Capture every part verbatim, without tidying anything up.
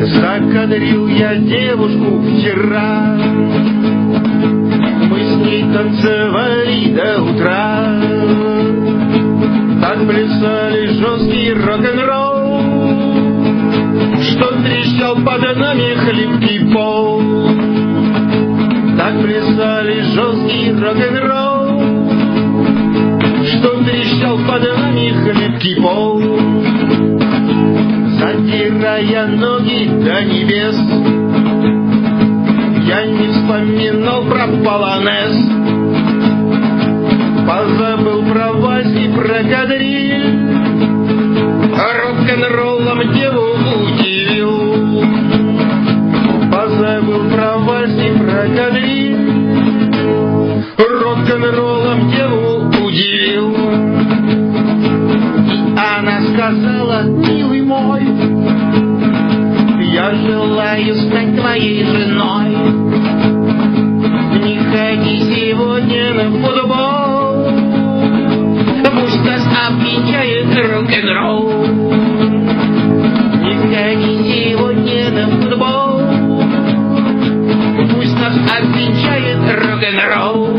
Закадрил я девушку вчера, мы с ней танцевали до утра, так плясали жесткий рок-н-ролл, что трещал под нами хлипкий пол. Так плясали жесткий рок-н-ролл, что трещал под нами хлипкий пол. Задирая ноги до небес, я не вспоминал про полонез, позабыл про вальс и про кадриль, рок-н-роллом деву удивил. Позабыл про вальс и про кадриль, рок-н-роллом деву удивил. И она сказала: милый мой, я желаю стать твоей женой. Не ходи сегодня на футбол, пусть нас обвенчает рок-н-ролл. Не ходи сегодня на футбол, пусть нас обвенчает рок-н-ролл.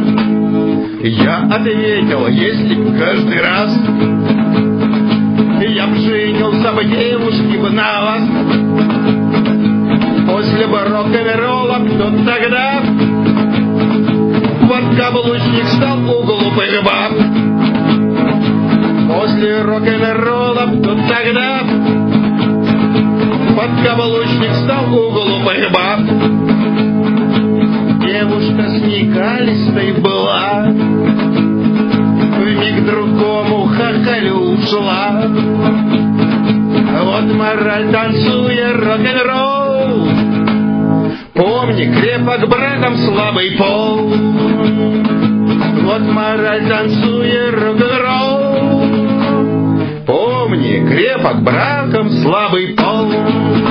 Я ответил: если б каждый раз я б женился бы, девушки бы на вас, после бы рок-н-ролла, кто тогда подкаблучник стал у глупых баб. После рок-н-ролла, кто тогда подкаблучник стал у глупых баб. Девушка смекалистой была, вмиг другому хахалю ушла. Вот мораль, танцуя рок-н-ролл, помни, крепок браком слабый пол. Вот мораль, танцуя рок-н-ролл, помни, крепок браком слабый пол.